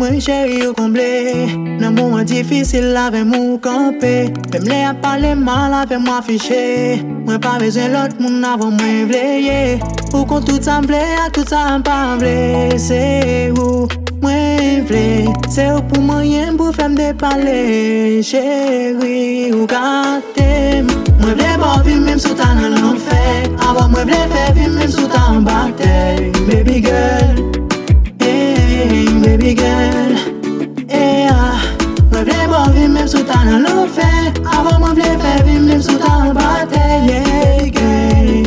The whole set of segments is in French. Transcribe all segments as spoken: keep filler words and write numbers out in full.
moi chérie ou comblé. Dans moment difficile avec moi camper. Même les a parlé mal avec moi fiché. Moi pas besoin l'autre monde avant moi vleiller. Ou quand tout ça me à tout ça me pas vle. C'est où moi vle. C'est où pour moyen pour faire me déparler. Chérie ou gâté. Moi vle pas vivre même sous ta dans l'enfer. Avant moi vle faire vivre même sous ta en bataille. Baby girl. Hey, baby girl, hey, ah. Moi v'lais pas vivre même sous ta dans l'enfer. Avant moi v'lais faire vivre même sous ta en bataille, yeah, yeah.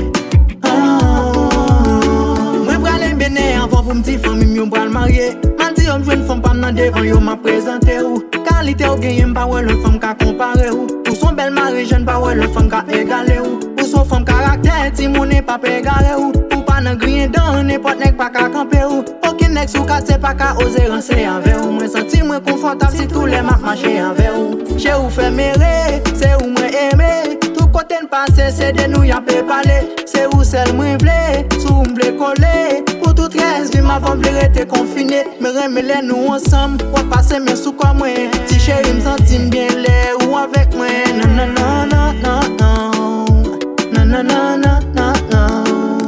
Oh. Moi pral l'embêter avant pour m'dire famille m'yon pral marier. M'dit on joue une femme pas nan devant yo m'a présenté ou. Qualité ou gagne pas ouais l'autre femme qu'a comparé ou. Pour son belle mari jeune pas ouais l'autre femme qu'a égalé ou. Pour son femme caractère ti mon n'est pas égalé ou. Nan grien dans n'importe nèg pas qu'à camper ou. Aucun nèg sous quatre c'est pas qu'à oser rancer avec ou. Moi senti moi confortable si tous les marques marcher avec ou. Chez ou fait mêler, c'est où moi aimer. Tout côté ne passe c'est de nous y'a peut parler. C'est où celle moi vle, sous m'vle coller. Pour tout reste vie ma femme vle rester confiné. Me remeler nous ensemble, ou passer mes sous comme moi. Si chérie me senti bien l'air ou avec moi. Non non non non non non. Non non non non non non.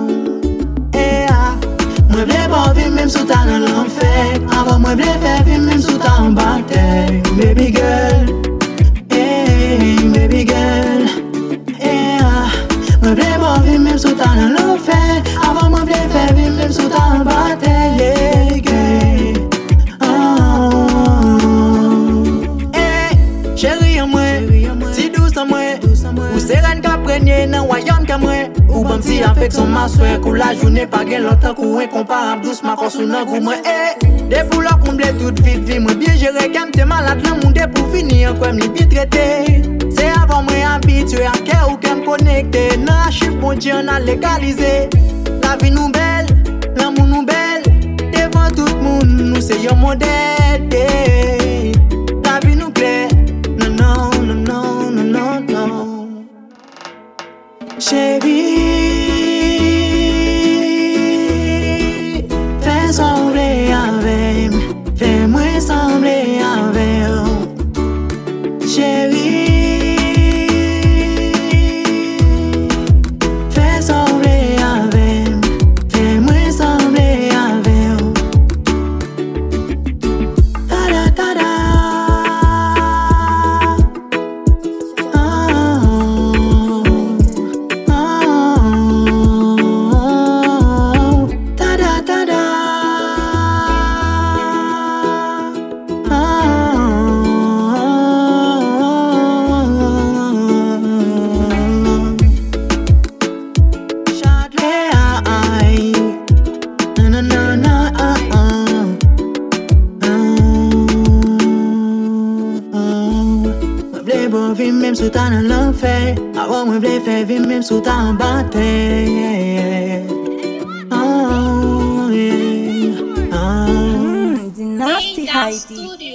Moi v'lais pas vivre même sous ta dans l'enfer. Avant moi v'lais faire vivre même sous ta en bataille. Baby girl, hey, baby girl, hey, ah. Moi v'lais pas vivre même sous ta dans l'enfer. Avant moi v'lais faire vivre même sous ta en bataille, yeah, yeah. Oh. Hey, chérie moi, si douce moi, ou sereine qu'a prégné dans royaume que moi. Ou bon petit affection ma soeur, kou la journée pas gen longtemps kou incomparable doucement kon sou nan kou moi eh des pour la combler toute vite vie moi bien gérer quand t'es malade dans monde pour finir comme li bien traité. C'est avant moi habitué à cœur ou qu'aime connecté nan chiffre bon Dieu on a légalisé. La vie nous belle, l'amour nous belle, devant tout le monde nous c'est un modèle. Eh. La vie nous claire, non non non non non non non. Chérie, fais sembler avec, fais-moi sembler avec. Chérie, fais sembler avec, fais-moi sembler avec. Ta da ta da. Même sous ta dans l'enfer. Avant moi v'lais faire vivre même sous ta en bataille. Oh yeah. Oh. Mm, Dynasty Heidi.